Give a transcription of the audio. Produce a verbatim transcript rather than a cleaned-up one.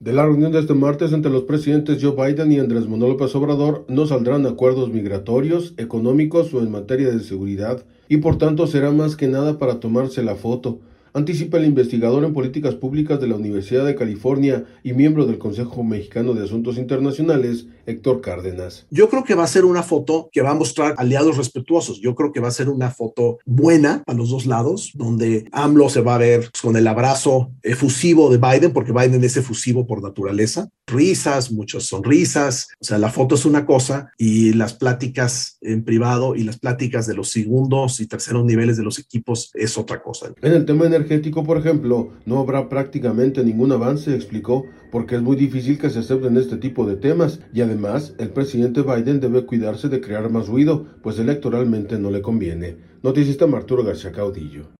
De la reunión de este martes entre los presidentes Joe Biden y Andrés Manuel López Obrador no saldrán acuerdos migratorios, económicos o en materia de seguridad, y por tanto será más que nada para tomarse la foto, anticipa el investigador en políticas públicas de la Universidad de California y miembro del Consejo Mexicano de Asuntos Internacionales, Héctor Cárdenas. Yo creo que va a ser una foto que va a mostrar aliados respetuosos. Yo creo que va a ser una foto buena a los dos lados, donde AMLO se va a ver con el abrazo efusivo de Biden, porque Biden es efusivo por naturaleza. Risas, muchas sonrisas. O sea, la foto es una cosa y las pláticas en privado y las pláticas de los segundos y terceros niveles de los equipos es otra cosa. En el tema energético, por ejemplo, no habrá prácticamente ningún avance, explicó, porque es muy difícil que se acepten este tipo de temas y además el presidente Biden debe cuidarse de crear más ruido, pues electoralmente no le conviene. Noticista Arturo García Caudillo.